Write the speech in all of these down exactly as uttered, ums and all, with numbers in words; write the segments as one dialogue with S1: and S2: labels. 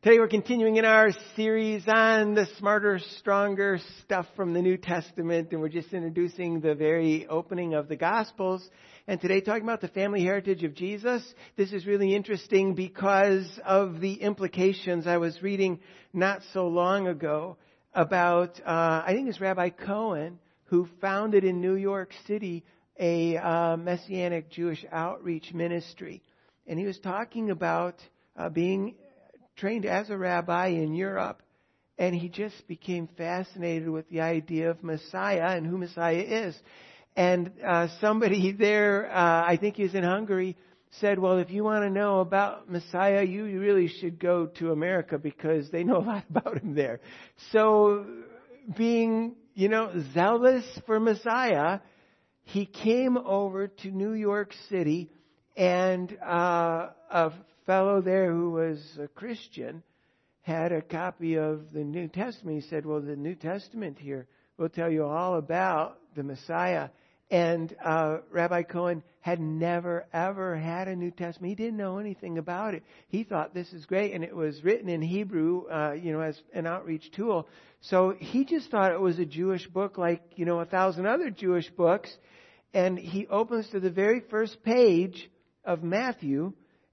S1: Today we're continuing in our series on the smarter, stronger stuff from the New Testament, and we're just introducing the very opening of the Gospels. And today talking about the family heritage of Jesus. This is really interesting because of the implications. I was reading not so long ago about, uh, I think it's Rabbi Cohen, who founded in New York City a uh, Messianic Jewish outreach ministry. And he was talking about uh, being trained as a rabbi in Europe, and he just became fascinated with the idea of Messiah and who Messiah is. And uh, somebody there, uh, I think he was in Hungary, said, well, if you want to know about Messiah, you really should go to America because they know a lot about him there. So being, you know, zealous for Messiah, he came over to New York City, and uh, a fellow there who was a Christian had a copy of the New Testament. He said, well, the New Testament here will tell you all about the Messiah. And uh, Rabbi Cohen had never, ever had a New Testament. He didn't know anything about it. He thought this is great, and it was written in Hebrew, uh, you know, as an outreach tool. So he just thought it was a Jewish book like, you know, a thousand other Jewish books. And he opens to the very first page of Matthew,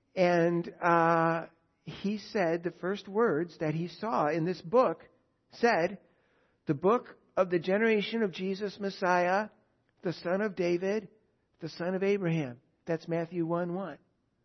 S1: and uh, he said the first words that he saw in this book said, the book of the generation of Jesus Messiah, the son of David, the son of Abraham. That's Matthew one one.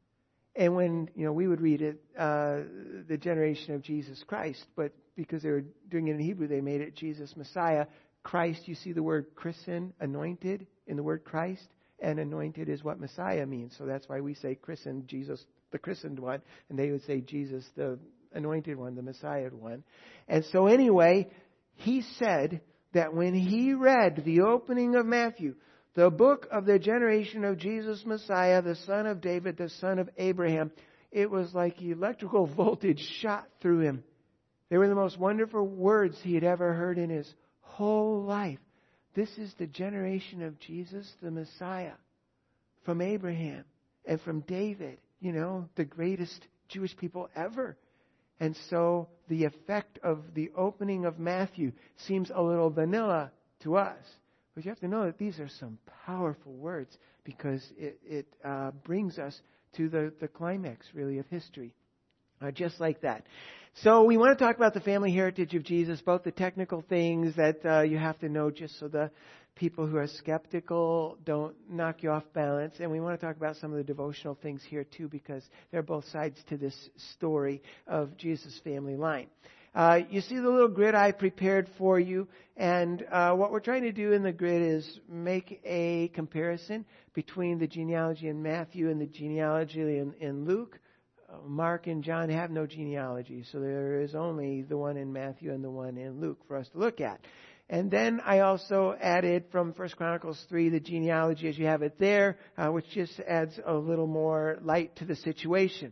S1: And when, you know, we would read it, uh, the generation of Jesus Christ, but because they were doing it in Hebrew, they made it Jesus Messiah. Christ, you see the word christen, anointed, in the word Christ, and anointed is what Messiah means. So that's why we say christened Jesus, the christened one, and they would say Jesus, the anointed one, the Messiah one. And so anyway, he said that when he read the opening of Matthew, the book of the generation of Jesus Messiah, the son of David, the son of Abraham, it was like electrical voltage shot through him. They were the most wonderful words he had ever heard in his whole life. This is the generation of Jesus, the Messiah, from Abraham and from David, you know, the greatest Jewish people ever. And so the effect of the opening of Matthew seems a little vanilla to us. But you have to know that these are some powerful words because it, it uh, brings us to the, the climax, really, of history. Uh, just like that. So we want to talk about the family heritage of Jesus, both the technical things that uh, you have to know just so the people who are skeptical don't knock you off balance. And we want to talk about some of the devotional things here too, because they're both sides to this story of Jesus' family line. Uh, you see the little grid I prepared for you, and uh, what we're trying to do in the grid is make a comparison between the genealogy in Matthew and the genealogy in, in Luke. Mark and John have no genealogy, so there is only the one in Matthew and the one in Luke for us to look at. And then I also added from First Chronicles three the genealogy as you have it there, uh, which just adds a little more light to the situation.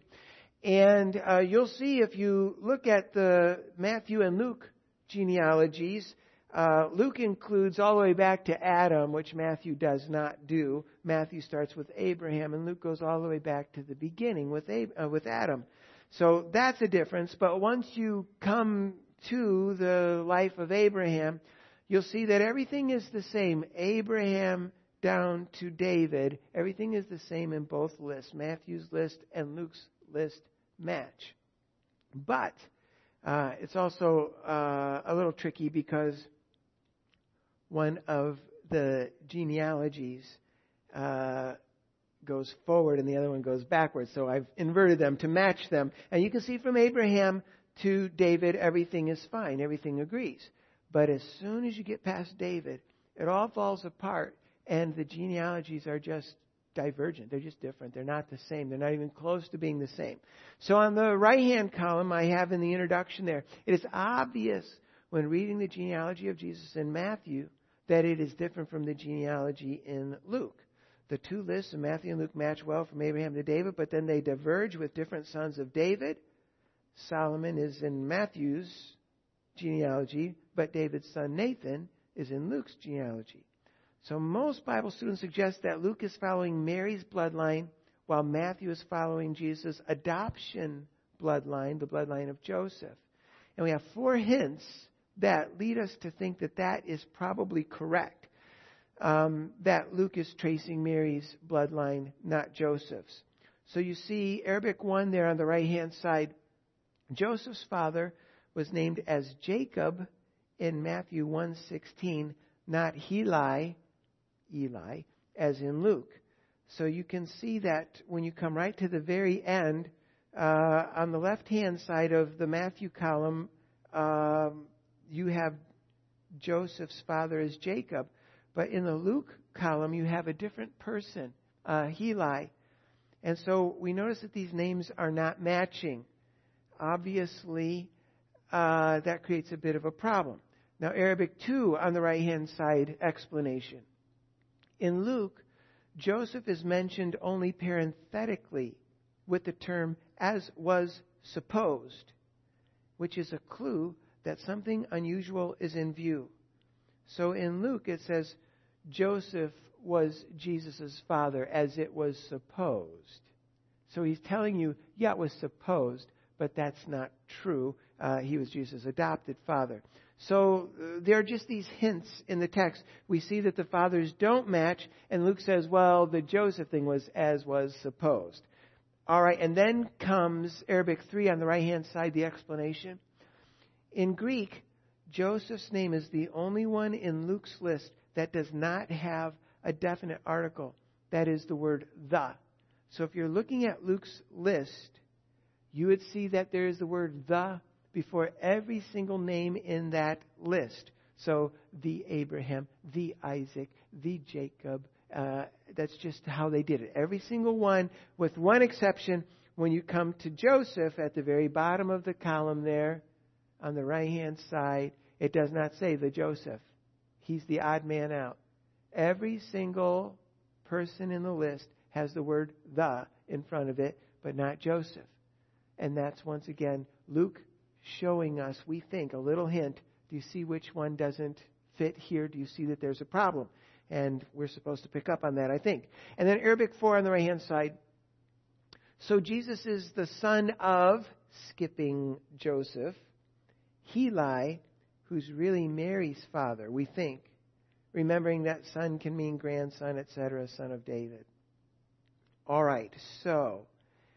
S1: And uh, you'll see if you look at the Matthew and Luke genealogies, Uh, Luke includes all the way back to Adam, which Matthew does not do. Matthew starts with Abraham, and Luke goes all the way back to the beginning with Ab- uh, with Adam. So that's a difference. But once you come to the life of Abraham, you'll see that everything is the same. Abraham down to David, everything is the same in both lists. Matthew's list and Luke's list match. But uh, it's also uh, a little tricky because one of the genealogies uh, goes forward and the other one goes backwards. So I've inverted them to match them. And you can see from Abraham to David, everything is fine. Everything agrees. But as soon as you get past David, it all falls apart and the genealogies are just divergent. They're just different. They're not the same. They're not even close to being the same. So on the right-hand column, I have in the introduction there, it is obvious when reading the genealogy of Jesus in Matthew that it is different from the genealogy in Luke. The two lists in Matthew and Luke match well from Abraham to David, but then they diverge with different sons of David. Solomon is in Matthew's genealogy, but David's son Nathan is in Luke's genealogy. So most Bible students suggest that Luke is following Mary's bloodline while Matthew is following Jesus' adoption bloodline, the bloodline of Joseph. And we have four hints that lead us to think that that is probably correct, um, that Luke is tracing Mary's bloodline, not Joseph's. So you see Arabic one there on the right-hand side. Joseph's father was named as Jacob in Matthew one sixteen, not Heli, Eli, as in Luke. So you can see that when you come right to the very end, uh, on the left-hand side of the Matthew column, um, you have Joseph's father as Jacob. But in the Luke column, you have a different person, uh, Heli. And so we notice that these names are not matching. Obviously, uh, that creates a bit of a problem. Now, Arabic two on the right-hand side explanation. In Luke, Joseph is mentioned only parenthetically with the term as was supposed, which is a clue that something unusual is in view. So in Luke, it says Joseph was Jesus' father as it was supposed. So he's telling you, yeah, it was supposed, but that's not true. Uh, he was Jesus' adopted father. So uh, there are just these hints in the text. We see that the fathers don't match, and Luke says, well, the Joseph thing was as was supposed. All right, and then comes Arabic three on the right-hand side, the explanation. In Greek, Joseph's name is the only one in Luke's list that does not have a definite article. That is the word the. So if you're looking at Luke's list, you would see that there is the word the before every single name in that list. So the Abraham, the Isaac, the Jacob. Uh, that's just how they did it. Every single one, with one exception. When you come to Joseph at the very bottom of the column there, on the right-hand side, it does not say the Joseph. He's the odd man out. Every single person in the list has the word the in front of it, but not Joseph. And that's once again Luke showing us, we think, a little hint. Do you see which one doesn't fit here? Do you see that there's a problem? And we're supposed to pick up on that, I think. And then Arabic four on the right-hand side. So Jesus is the son of, skipping Joseph, Heli, who's really Mary's father, we think. Remembering that son can mean grandson, et cetera, son of David. All right, so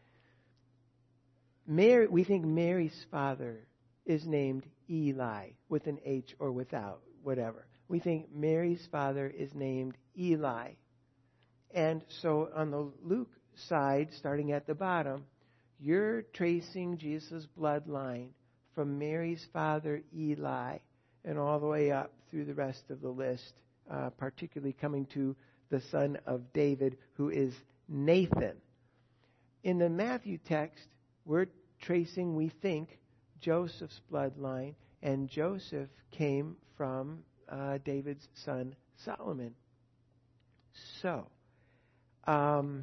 S1: Mary, we think Mary's father is named Eli, with an H or without, whatever. We think Mary's father is named Eli. And so on the Luke side, starting at the bottom, you're tracing Jesus' bloodline from Mary's father Eli and all the way up through the rest of the list, uh, particularly coming to the son of David, who is Nathan. In the Matthew text, we're tracing, we think, Joseph's bloodline, and Joseph came from uh, David's son Solomon. So, um,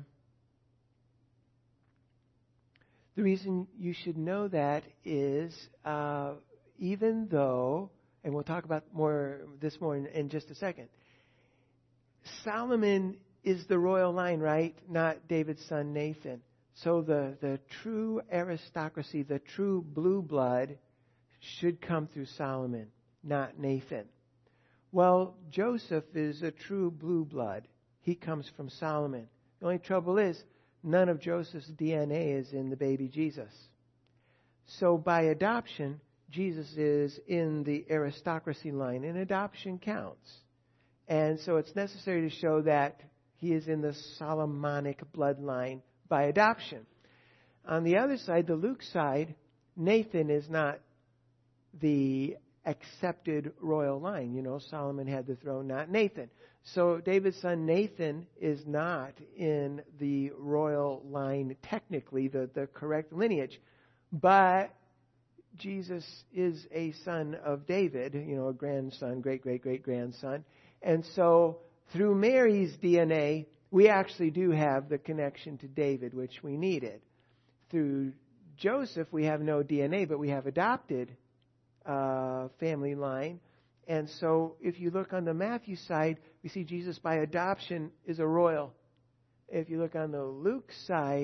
S1: the reason you should know that is, uh, even though, and we'll talk about more this more in, in just a second, Solomon is the royal line, right? Not David's son Nathan. So the, the true aristocracy, the true blue blood, should come through Solomon, not Nathan. Well, Joseph is a true blue blood. He comes from Solomon. The only trouble is, none of Joseph's D N A is in the baby Jesus. So by adoption, Jesus is in the aristocracy line, and adoption counts. And so it's necessary to show that he is in the Solomonic bloodline by adoption. On the other side, the Luke side, Nathan is not the accepted royal line. You know, Solomon had the throne, not Nathan. So David's son Nathan is not in the royal line, technically, the, the correct lineage. But Jesus is a son of David, you know, a grandson, great-great-great-grandson. And so through Mary's D N A, we actually do have the connection to David, which we needed. Through Joseph, we have no D N A, but we have adopted uh, family line. And so if you look on the Matthew side, we see Jesus by adoption is a royal. If you look on the Luke side,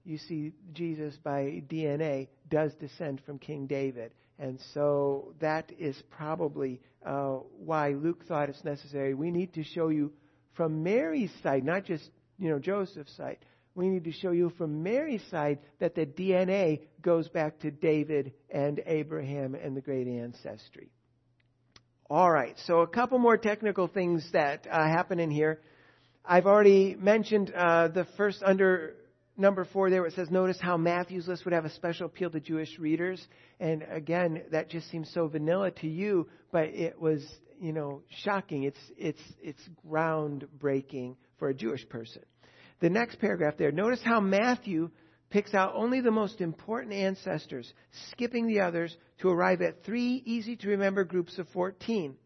S1: you see Jesus by D N A does descend from King David. And so that is probably uh, why Luke thought it's necessary. We need to show you from Mary's side, not just, you know, Joseph's side. We need to show you from Mary's side that the D N A goes back to David and Abraham and the great ancestry. All right, so a couple more technical things that uh, happen in here. I've already mentioned uh, the first under number four there, where it says, notice how Matthew's list would have a special appeal to Jewish readers. And again, that just seems so vanilla to you, but it was, you know, shocking. It's it's it's groundbreaking for a Jewish person. The next paragraph there, notice how Matthew picks out only the most important ancestors, skipping the others to arrive at three easy-to-remember groups of fourteen.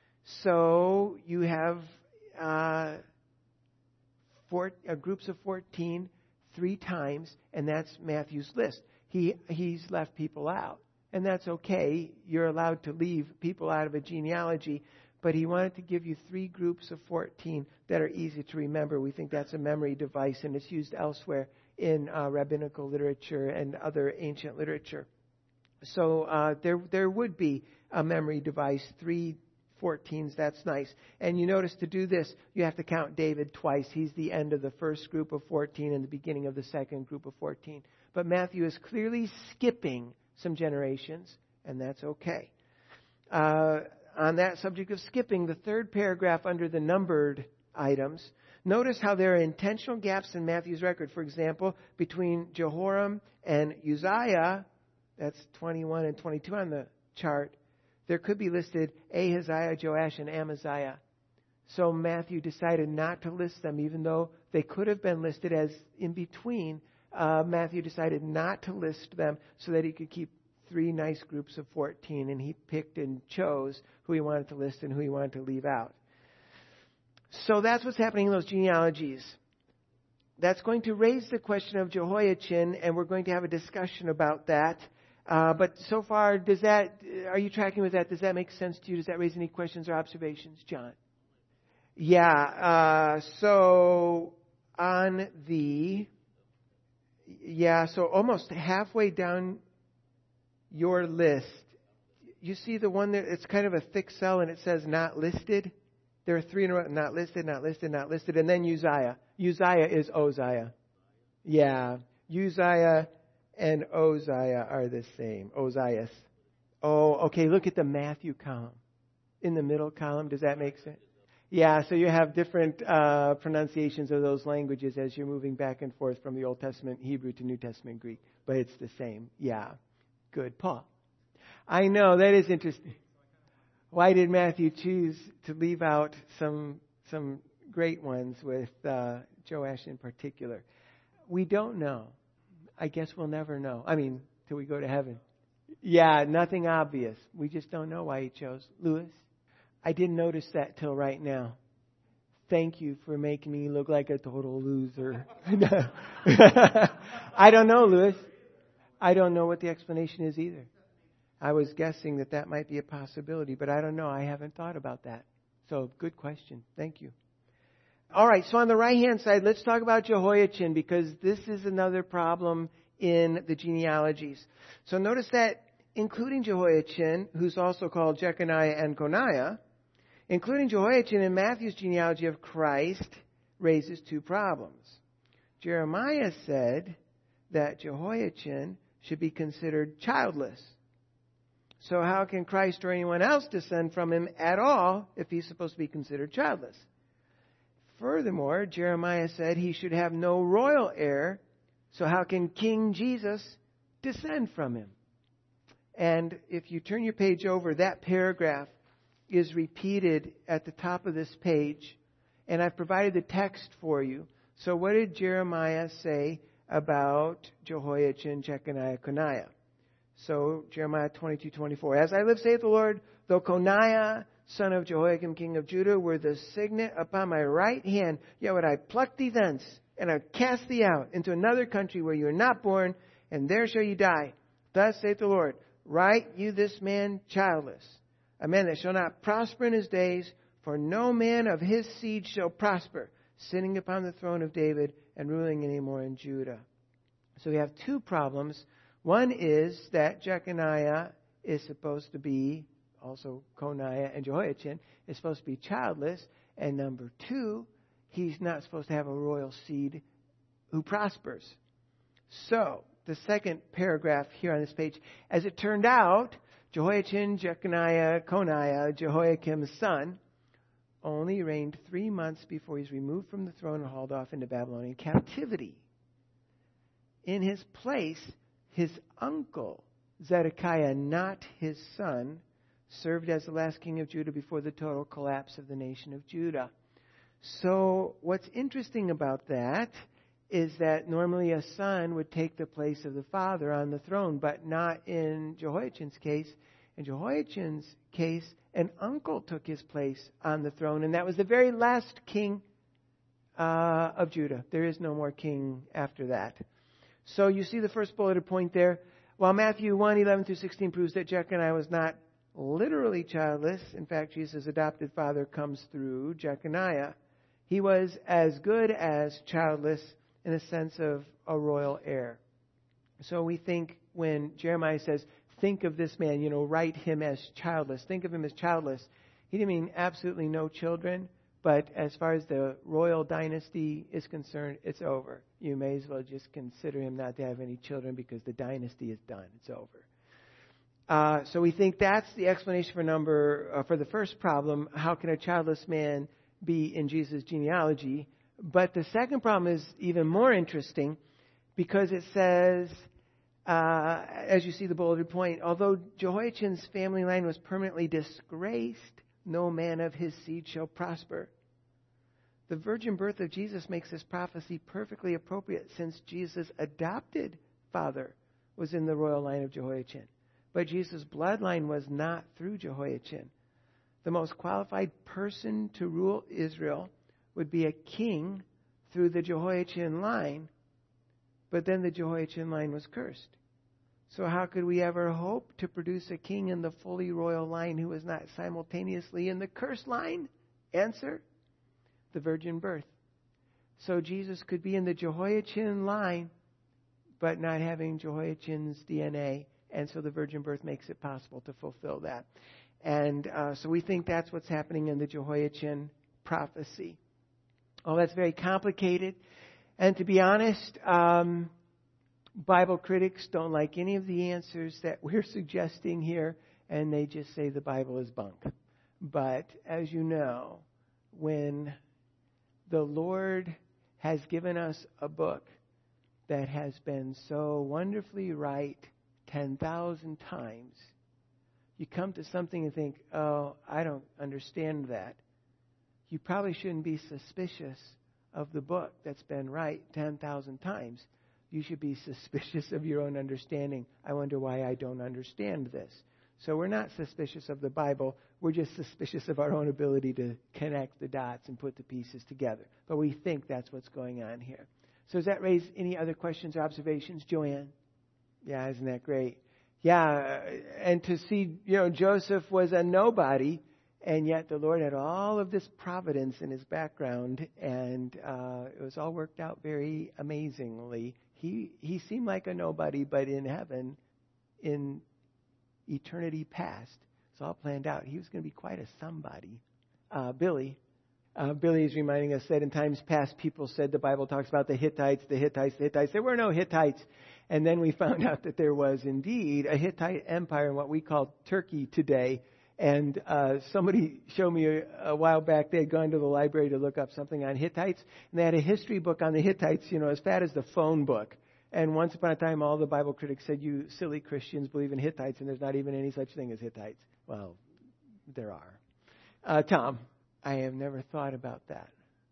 S1: So you have uh, four, uh, groups of fourteen three times, and that's Matthew's list. He He's left people out, and that's okay. You're allowed to leave people out of a genealogy, but he wanted to give you three groups of fourteen that are easy to remember. We think that's a memory device, and it's used elsewhere in uh, rabbinical literature and other ancient literature. So uh, there there would be a memory device, three fourteens, that's nice. And you notice to do this, you have to count David twice. He's the end of the first group of fourteen and the beginning of the second group of fourteen. But Matthew is clearly skipping some generations, and that's okay. Uh, on that subject of skipping, the third paragraph under the numbered items, notice how there are intentional gaps in Matthew's record. For example, between Jehoram and Uzziah, that's twenty-one and twenty-two on the chart, there could be listed Ahaziah, Joash, and Amaziah. So Matthew decided not to list them, even though they could have been listed as in between. Uh, Matthew decided not to list them so that he could keep three nice groups of fourteen, and he picked and chose who he wanted to list and who he wanted to leave out. So that's what's happening in those genealogies. That's going to raise the question of Jehoiachin, and we're going to have a discussion about that. Uh, but so far, does that, are you tracking with that? Does that make sense to you? Does that raise any questions or observations, John? Yeah, uh, so on the, yeah, so almost halfway down your list, you see the one that it's kind of a thick cell and it says not listed? There are three in a row, not listed, not listed, not listed, and then Uzziah. Uzziah is Oziah. Yeah, Uzziah and Oziah are the same. Ozias. Oh, okay, look at the Matthew column. In the middle column, does that make sense? Yeah, so you have different uh, pronunciations of those languages as you're moving back and forth from the Old Testament Hebrew to New Testament Greek. But it's the same. Yeah. Good. Paul. I know, that is interesting. Why did Matthew choose to leave out some some great ones with uh, Joash in particular? We don't know. I guess we'll never know. I mean, till we go to heaven. Yeah, nothing obvious. We just don't know why he chose. Lewis, I didn't notice that till right now. Thank you for making me look like a total loser. I don't know, Lewis. I don't know what the explanation is either. I was guessing that that might be a possibility, but I don't know. I haven't thought about that. So, good question. Thank you. All right, so on the right-hand side, let's talk about Jehoiachin, because this is another problem in the genealogies. So notice that including Jehoiachin, who's also called Jeconiah and Coniah, including Jehoiachin in Matthew's genealogy of Christ raises two problems. Jeremiah said that Jehoiachin should be considered childless. So how can Christ or anyone else descend from him at all if he's supposed to be considered childless? Furthermore, Jeremiah said he should have no royal heir, so how can King Jesus descend from him? And if you turn your page over, that paragraph is repeated at the top of this page, and I've provided the text for you. So what did Jeremiah say about Jehoiachin, Jeconiah, Coniah? So Jeremiah twenty-two twenty-four. As I live, saith the Lord, though Coniah, son of Jehoiakim, king of Judah, were the signet upon my right hand, yet would I pluck thee thence, and I cast thee out into another country where you are not born, and there shall you die. Thus saith the Lord, write you this man childless, a man that shall not prosper in his days, for no man of his seed shall prosper, sitting upon the throne of David and ruling any more in Judah. So we have two problems. One is that Jeconiah is supposed to be, also Coniah and Jehoiachin, is supposed to be childless. And number two, he's not supposed to have a royal seed who prospers. So, the second paragraph here on this page, as it turned out, Jehoiachin, Jeconiah, Coniah, Jehoiakim's son, only reigned three months before he's removed from the throne and hauled off into Babylonian captivity. In his place, his uncle, Zedekiah, not his son, served as the last king of Judah before the total collapse of the nation of Judah. So what's interesting about that is that normally a son would take the place of the father on the throne, but not in Jehoiachin's case. In Jehoiachin's case, an uncle took his place on the throne, and that was the very last king uh, of Judah. There is no more king after that. So you see the first bulleted point there. While Matthew one, eleven through sixteen proves that Jeconiah was not literally childless, in fact, Jesus' adopted father comes through Jeconiah, he was as good as childless in the sense of a royal heir. So we think when Jeremiah says, think of this man, you know, write him as childless. Think of him as childless. He didn't mean absolutely no children, but as far as the royal dynasty is concerned, it's over. You may as well just consider him not to have any children because the dynasty is done. It's over. Uh, so we think that's the explanation for number uh, for the first problem. How can a childless man be in Jesus' genealogy? But the second problem is even more interesting because it says, uh, as you see the bulleted point, although Jehoiachin's family line was permanently disgraced, no man of his seed shall prosper. The virgin birth of Jesus makes this prophecy perfectly appropriate since Jesus' adopted father was in the royal line of Jehoiachin. But Jesus' bloodline was not through Jehoiachin. The most qualified person to rule Israel would be a king through the Jehoiachin line, but then the Jehoiachin line was cursed. So how could we ever hope to produce a king in the fully royal line who was not simultaneously in the cursed line? Answer, the virgin birth. So Jesus could be in the Jehoiachin line, but not having Jehoiachin's D N A. And so the virgin birth makes it possible to fulfill that. And uh, so we think that's what's happening in the Jehoiachin prophecy. Oh, that's very complicated. And to be honest, um, Bible critics don't like any of the answers that we're suggesting here, and they just say the Bible is bunk. But as you know, when the Lord has given us a book that has been so wonderfully right ten thousand times, you come to something and think, oh, I don't understand that. You probably shouldn't be suspicious of the book that's been right ten thousand times. You should be suspicious of your own understanding. I wonder why I don't understand this. So we're not suspicious of the Bible. We're just suspicious of our own ability to connect the dots and put the pieces together. But we think that's what's going on here. So does that raise any other questions or observations, Joanne? Yeah, isn't that great? Yeah, and to see, you know, Joseph was a nobody, and yet the Lord had all of this providence in his background, and uh, it was all worked out very amazingly. He he seemed like a nobody, but in heaven, in eternity past, it's all planned out. He was going to be quite a somebody. Uh, Billy, uh, Billy is reminding us that in times past, people said the Bible talks about the Hittites, the Hittites, the Hittites. There were no Hittites. And then we found out that there was indeed a Hittite empire in what we call Turkey today. And uh, somebody showed me a, a while back, they had gone to the library to look up something on Hittites. And they had a history book on the Hittites, you know, as fat as the phone book. And once upon a time, all the Bible critics said, you silly Christians believe in Hittites, and there's not even any such thing as Hittites. Well, there are. Uh, Tom, I have never thought about that.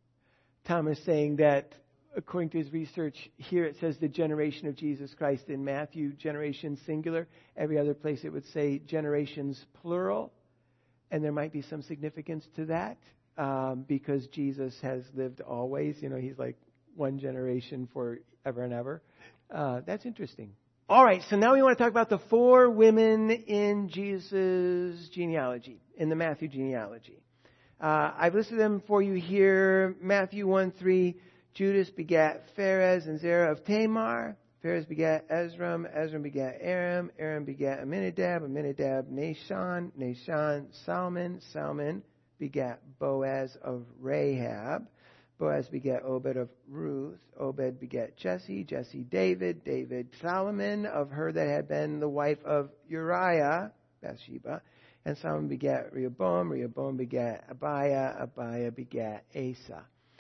S1: Tom is saying that according to his research, here it says the generation of Jesus Christ in Matthew, generation singular. Every other place it would say generations plural. And there might be some significance to that um, because Jesus has lived always. You know, he's like one generation forever and ever. Uh, that's interesting. All right, so now we want to talk about the four women in Jesus' genealogy, in the Matthew genealogy. Uh, I've listed them for you here. Matthew one three. Judas begat Pharez and Zerah of Tamar. Perez begat Ezram, Ezram begat Aram, Aram begat Aminadab, Aminadab Nahshon, Nahshon Salmon, Salmon begat Boaz of Rahab, Boaz begat Obed of Ruth, Obed begat Jesse, Jesse David, David Solomon of her that had been the wife of Uriah, Bathsheba, and Solomon begat Rehoboam, Rehoboam begat Abiah, Abiah begat Asa.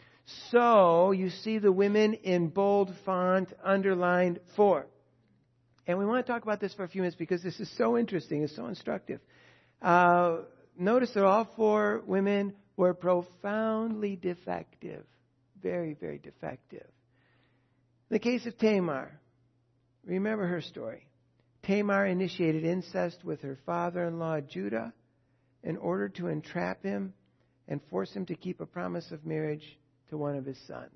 S1: So you see the women in bold font underlined for. And we want to talk about this for a few minutes because this is so interesting. It's so instructive. Uh, notice that all four women were profoundly defective. Very, very defective. In the case of Tamar, remember her story. Tamar initiated incest with her father-in-law Judah in order to entrap him and force him to keep a promise of marriage to one of his sons.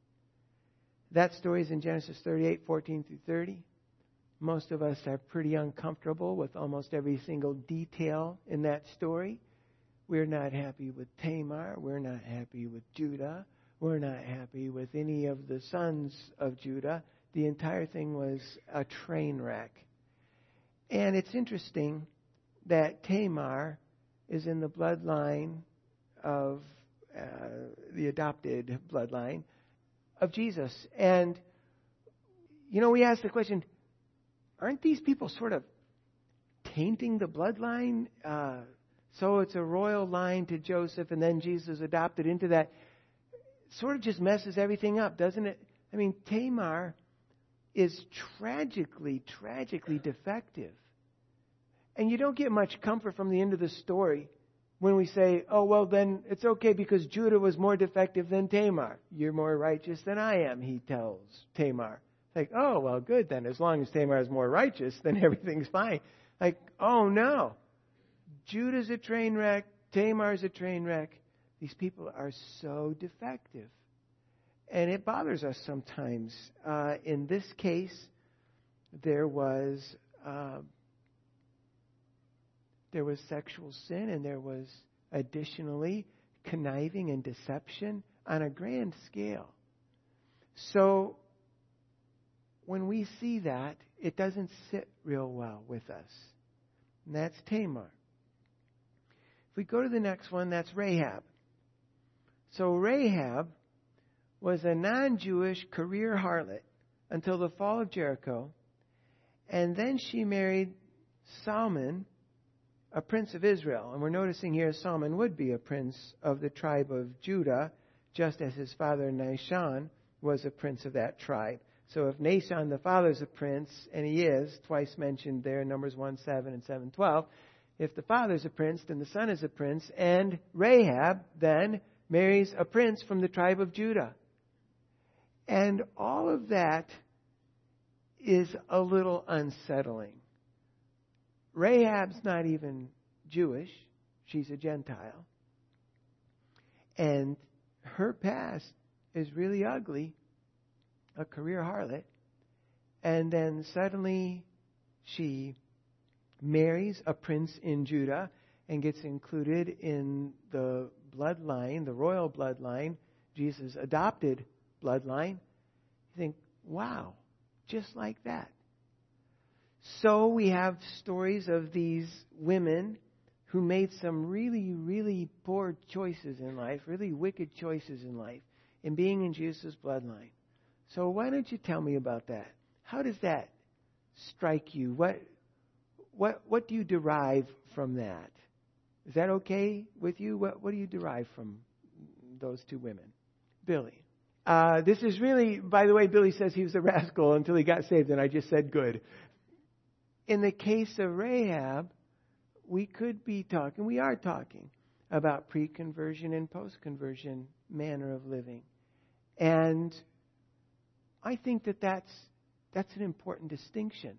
S1: That story is in Genesis thirty-eight, fourteen through thirty. Most of us are pretty uncomfortable with almost every single detail in that story. We're not happy with Tamar. We're not happy with Judah. We're not happy with any of the sons of Judah. The entire thing was a train wreck. And it's interesting that Tamar is in the bloodline of uh, the adopted bloodline of Jesus. And, you know, we ask the question, aren't these people sort of tainting the bloodline? Uh, so it's a royal line to Joseph, and then Jesus adopted into that. Sort of just messes everything up, doesn't it? I mean, Tamar is tragically, tragically defective. And you don't get much comfort from the end of the story when we say, oh, well, then it's okay because Judah was more defective than Tamar. You're more righteous than I am, he tells Tamar. Like, oh, well, good then. As long as Tamar is more righteous, then everything's fine. Like, oh, no. Judah's a train wreck. Tamar's a train wreck. These people are so defective. And it bothers us sometimes. Uh, in this case, there was uh, there was sexual sin, and there was additionally conniving and deception on a grand scale. So when we see that, it doesn't sit real well with us. And that's Tamar. If we go to the next one, that's Rahab. So Rahab was a non-Jewish career harlot until the fall of Jericho. And then she married Salmon, a prince of Israel. And we're noticing here Salmon would be a prince of the tribe of Judah, just as his father Nahshon was a prince of that tribe. So if Nahshon, the father's a prince, and he is, twice mentioned there in Numbers one seven and seven twelve, if the father's a prince, then the son is a prince, and Rahab then marries a prince from the tribe of Judah. And all of that is a little unsettling. Rahab's not even Jewish. She's a Gentile. And her past is really ugly, a career harlot. And then suddenly she marries a prince in Judah and gets included in the bloodline, the royal bloodline, Jesus' adopted bloodline. You think, wow, just like that. So we have stories of these women who made some really, really poor choices in life, really wicked choices in life, in being in Jesus' bloodline. So why don't you tell me about that? How does that strike you? What, what, what do you derive from that? Is that okay with you? What, what do you derive from those two women? Billy. Uh, this is really, by the way, Billy says he was a rascal until he got saved, and I just said good. In the case of Rahab, we could be talking, we are talking about pre-conversion and post-conversion manner of living. And I think that that's, that's an important distinction.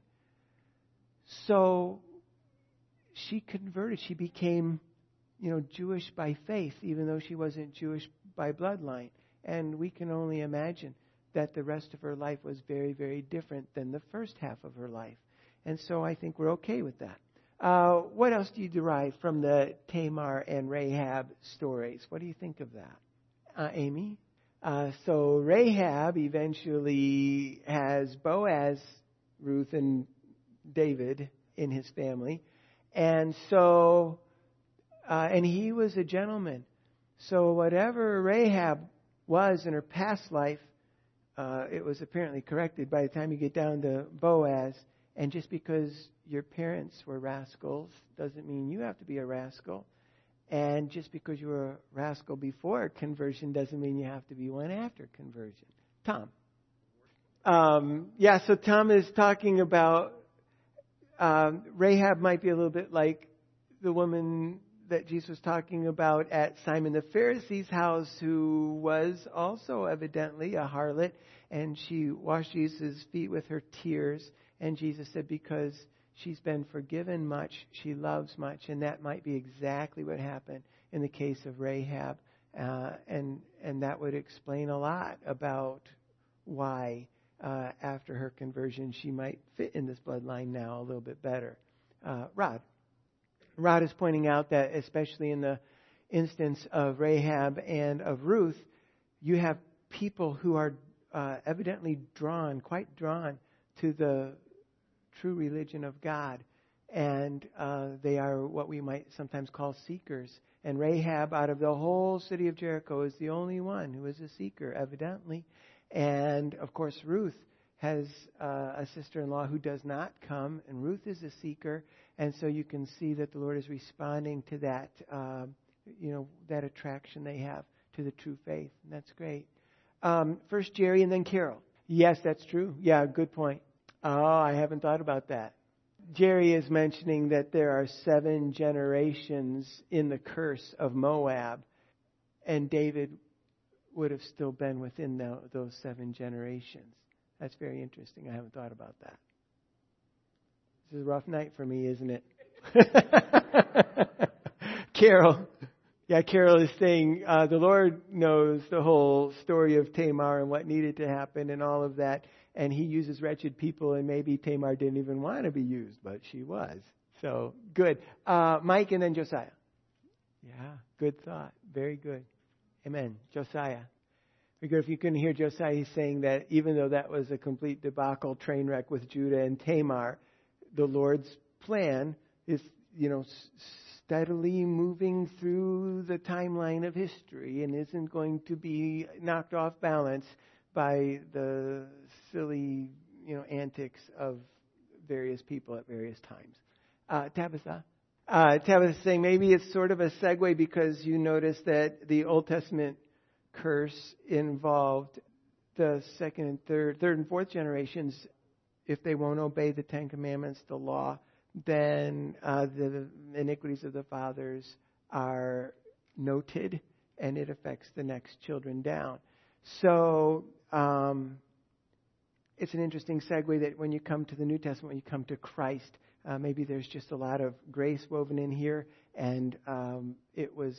S1: So she converted. She became, you know, Jewish by faith, even though she wasn't Jewish by bloodline. And we can only imagine that the rest of her life was very, very different than the first half of her life. And so I think we're okay with that. Uh, what else do you derive from the Tamar and Rahab stories? What do you think of that? Uh, Amy? Uh, so Rahab eventually has Boaz, Ruth, and David in his family. And so, uh, and he was a gentleman. So whatever Rahab was in her past life, uh, it was apparently corrected by the time you get down to Boaz. And just because your parents were rascals doesn't mean you have to be a rascal. And just because you were a rascal before conversion doesn't mean you have to be one after conversion. Tom. Um, yeah, so Tom is talking about um, Rahab might be a little bit like the woman that Jesus was talking about at Simon the Pharisee's house, who was also evidently a harlot, and she washed Jesus' feet with her tears. And Jesus said, because she's been forgiven much, she loves much. And that might be exactly what happened in the case of Rahab. Uh, and and that would explain a lot about why, uh, after her conversion, she might fit in this bloodline now a little bit better. Uh, Rod. Rod is pointing out that, especially in the instance of Rahab and of Ruth, you have people who are uh, evidently drawn, quite drawn to the true religion of God. And uh, they are what we might sometimes call seekers. And Rahab, out of the whole city of Jericho, is the only one who is a seeker, evidently. And, of course, Ruth has uh, a sister-in-law who does not come, and Ruth is a seeker. And so you can see that the Lord is responding to that, uh, you know, that attraction they have to the true faith. And that's great. Um, first Jerry and then Carol. Yes, that's true. Yeah, good point. Oh, I haven't thought about that. Jerry is mentioning that there are seven generations in the curse of Moab, and David would have still been within the, those seven generations. That's very interesting. I haven't thought about that. This is a rough night for me, isn't it? Carol. Yeah, Carol is saying uh, the Lord knows the whole story of Tamar and what needed to happen and all of that. And he uses wretched people, and maybe Tamar didn't even want to be used, but she was. So, good. Uh, Mike and then Josiah. Yeah, good thought. Very good. Amen. Josiah. Very good. If you couldn't hear Josiah, he's saying that even though that was a complete debacle, train wreck with Judah and Tamar, the Lord's plan is, you know, steadily moving through the timeline of history and isn't going to be knocked off balance by the silly, you know, antics of various people at various times. Uh, Tabitha. Uh, Tabitha is saying maybe it's sort of a segue because you notice that the Old Testament curse involved the second and third, third and fourth generations. If they won't obey the Ten Commandments, the law, then uh, the iniquities of the fathers are noted, and it affects the next children down. So um, it's an interesting segue that when you come to the New Testament, when you come to Christ, uh, maybe there's just a lot of grace woven in here, and um, it was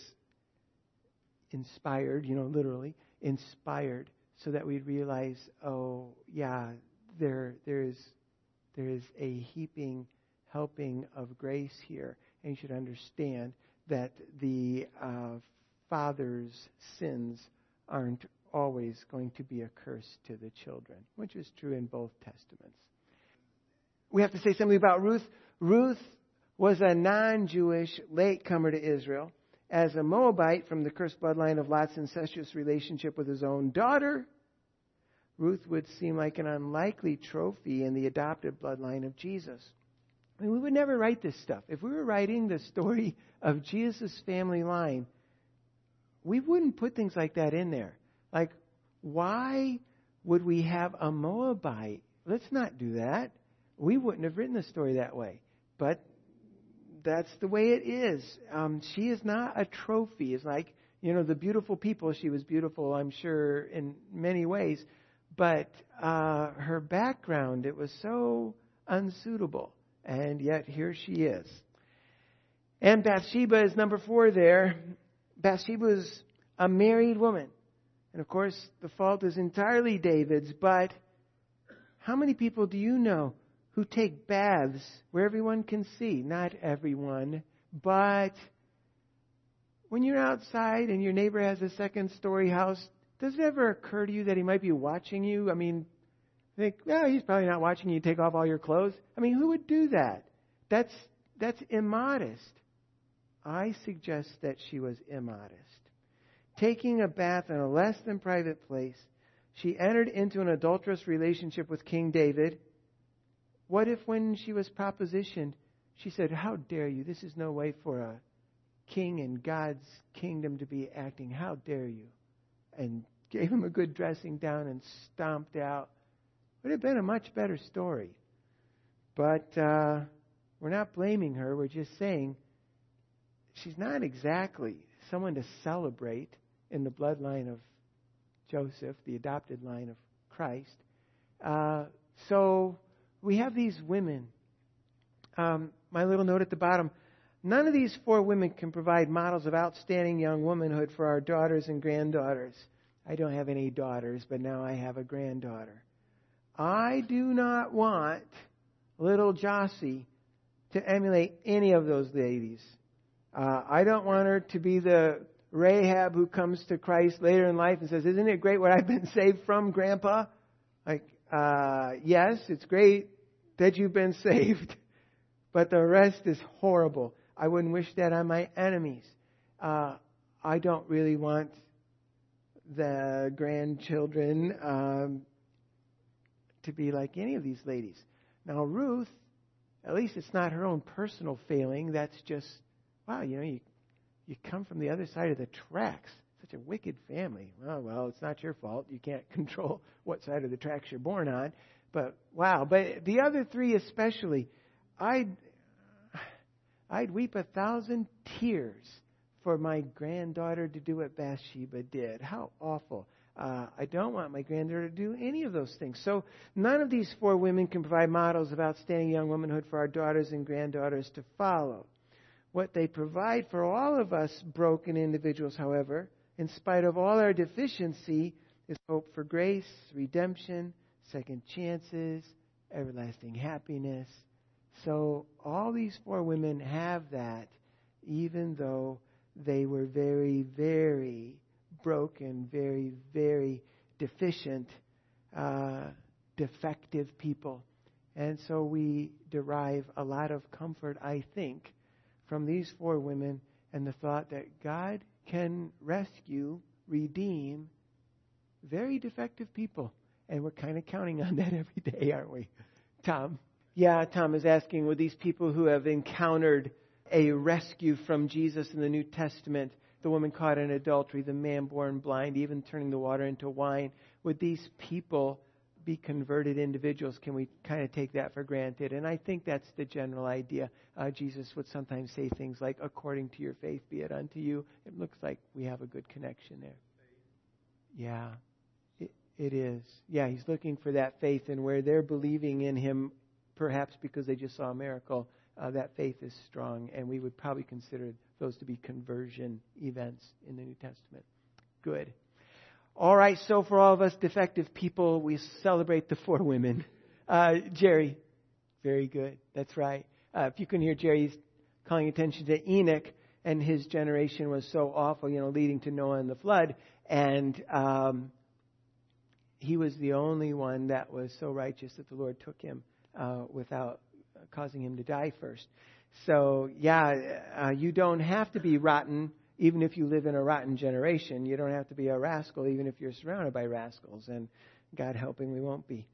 S1: inspired, you know, literally inspired, so that we'd realize, oh, yeah, there, there is, there is a heaping, helping of grace here, and you should understand that the uh, father's sins aren't always going to be a curse to the children, which is true in both testaments. We have to say something about Ruth. Ruth was a non-Jewish latecomer to Israel. As a Moabite from the cursed bloodline of Lot's incestuous relationship with his own daughter, Ruth would seem like an unlikely trophy in the adopted bloodline of Jesus. I mean, we would never write this stuff. If we were writing the story of Jesus' family line, we wouldn't put things like that in there. Like, why would we have a Moabite? Let's not do that. We wouldn't have written the story that way. But that's the way it is. Um, she is not a trophy. It's like, you know, the beautiful people. She was beautiful, I'm sure, in many ways. But uh, her background, it was so unsuitable. And yet here she is. And Bathsheba is number four there. Bathsheba is a married woman. And of course, the fault is entirely David's. But how many people do you know who take baths where everyone can see? Not everyone. But when you're outside and your neighbor has a second story house, does it ever occur to you that he might be watching you? I mean, think, well, he's probably not watching you take off all your clothes. I mean, who would do that? That's that's immodest. I suggest that she was immodest. Taking a bath in a less than private place, she entered into an adulterous relationship with King David. What if when she was propositioned, she said, how dare you? This is no way for a king in God's kingdom to be acting. How dare you? And gave him a good dressing down and stomped out. Would have been a much better story. But uh, we're not blaming her. We're just saying she's not exactly someone to celebrate in the bloodline of Joseph, the adopted line of Christ. Uh, so we have these women. Um, my little note at the bottom. None of these four women can provide models of outstanding young womanhood for our daughters and granddaughters. I don't have any daughters, but now I have a granddaughter. I do not want little Jossie to emulate any of those ladies. Uh, I don't want her to be the Rahab who comes to Christ later in life and says, isn't it great what I've been saved from, Grandpa? Like, uh, yes, it's great that you've been saved, but the rest is horrible. I wouldn't wish that on my enemies. Uh, I don't really want the grandchildren um, to be like any of these ladies. Now, Ruth, at least it's not her own personal failing. That's just, wow, you know, you you come from the other side of the tracks. Such a wicked family. Well, well, it's not your fault. You can't control what side of the tracks you're born on. But, wow. But the other three especially, I'd, I'd weep a thousand tears for my granddaughter to do what Bathsheba did. How awful. Uh, I don't want my granddaughter to do any of those things. So none of these four women can provide models of outstanding young womanhood for our daughters and granddaughters to follow. What they provide for all of us broken individuals, however, in spite of all our deficiency, is hope for grace, redemption, second chances, everlasting happiness. So all these four women have that, even though they were very, very broken, very, very deficient, uh, defective people. And so we derive a lot of comfort, I think, from these four women and the thought that God can rescue, redeem very defective people. And we're kind of counting on that every day, aren't we? Tom? Yeah, Tom is asking, would these people who have encountered a rescue from Jesus in the New Testament, the woman caught in adultery, the man born blind, even turning the water into wine, would these people be converted individuals? Can we kind of take that for granted? And I think that's the general idea. Uh, Jesus would sometimes say things like, according to your faith be it unto you. It looks like we have a good connection there. Yeah, it, it is. Yeah, he's looking for that faith, and where they're believing in him, perhaps because they just saw a miracle, uh, that faith is strong, and we would probably consider those to be conversion events in the New Testament. Good. All right, so for all of us defective people, we celebrate the four women. Uh, Jerry, very good. That's right. Uh, if you can hear Jerry's calling attention to Enoch, and his generation was so awful, you know, leading to Noah and the flood. And um, he was the only one that was so righteous that the Lord took him uh, without causing him to die first. So, yeah, uh, you don't have to be rotten even if you live in a rotten generation. You don't have to be a rascal even if you're surrounded by rascals. And God helping, we won't be.